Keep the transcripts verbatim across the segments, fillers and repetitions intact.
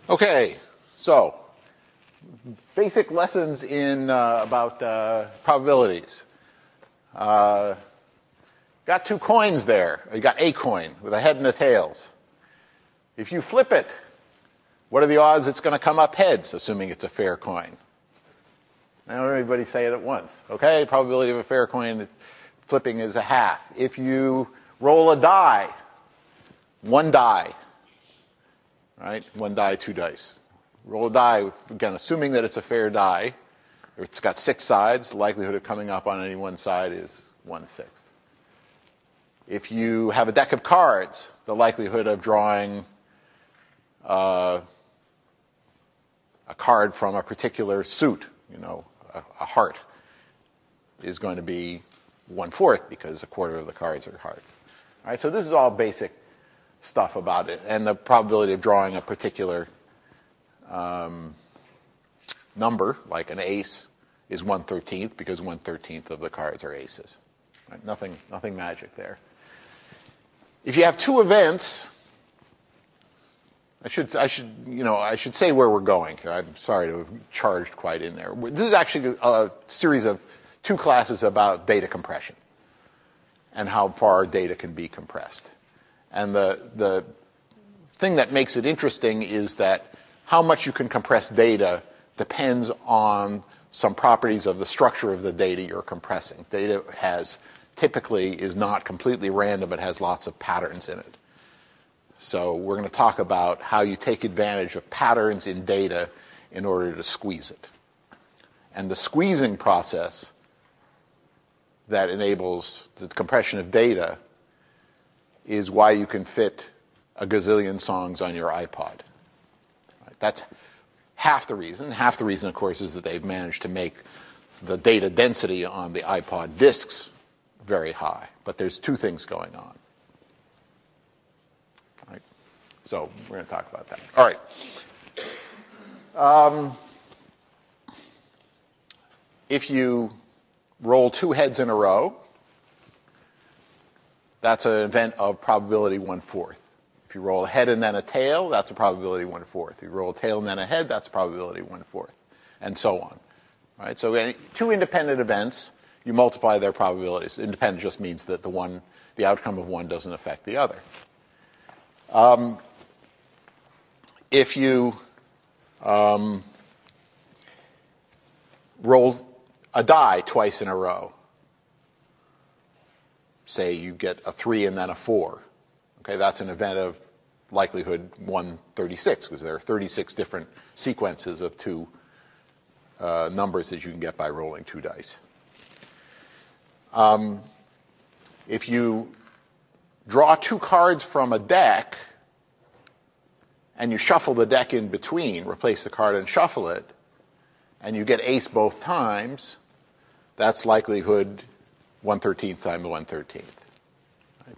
Okay, so basic lessons in uh, about uh, probabilities. Uh, got two coins there. You got a coin with a head and a tails. If you flip it, what are the odds it's going to come up heads, assuming it's a fair coin? Now everybody say it at once. Okay, probability of a fair coin flipping is a half. If you roll a die, one die, right? One die, two dice. Roll a die, again, assuming that it's a fair die. It's got six sides. The likelihood of coming up on any one side is one-sixth. If you have a deck of cards, the likelihood of drawing uh, a card from a particular suit, you know, a, a heart, is going to be one-fourth because a quarter of the cards are hearts. All right, so this is all basic stuff about it. And the probability of drawing a particular um, number, like an ace, is one thirteenth because one thirteenth of the cards are aces. Right? Nothing, nothing magic there. If you have two events, I should, I should, you know, I should say where we're going. I'm sorry to have charged quite in there. This is actually a series of two classes about data compression and how far data can be compressed. And the, the thing that makes it interesting is that how much you can compress data depends on some properties of the structure of the data you're compressing. Data has typically is not completely random. It has lots of patterns in it. So we're going to talk about how you take advantage of patterns in data in order to squeeze it. And the squeezing process that enables the compression of data is why you can fit a gazillion songs on your iPod. Right? That's half the reason. Half the reason, of course, is that they've managed to make the data density on the iPod disks very high. But there's two things going on. Right? So we're going to talk about that. All right. Um, if you roll two heads in a row, that's an event of probability one-fourth. If you roll a head and then a tail, that's a probability one-fourth. If you roll a tail and then a head, that's a probability one-fourth, and so on. Right? So any, two independent events, you multiply their probabilities. Independent just means that the one, the outcome of one doesn't affect the other. Um, if you um, roll a die twice in a row, say you get a three and then a four. Okay, that's an event of likelihood one thirty-six, because there are thirty-six different sequences of two uh, numbers that you can get by rolling two dice. Um, if you draw two cards from a deck and you shuffle the deck in between, replace the card and shuffle it, and you get ace both times, that's likelihood one thirteenth times one thirteenth. Right?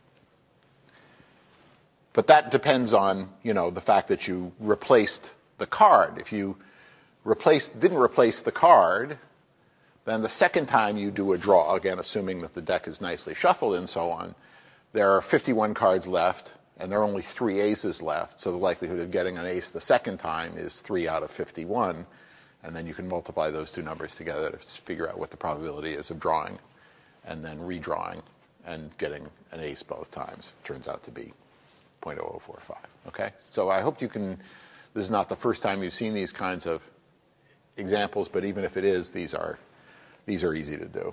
But that depends on, you know, the fact that you replaced the card. If you replaced, didn't replace the card, then the second time you do a draw, again, assuming that the deck is nicely shuffled and so on, there are fifty-one cards left, and there are only three aces left, so the likelihood of getting an ace the second time is three out of fifty-one, and then you can multiply those two numbers together to figure out what the probability is of drawing and then redrawing and getting an ace both times. Turns out to be zero point zero zero four five. Okay? So I hope you can, this is not the first time you've seen these kinds of examples, but even if it is, these are, these are easy to do.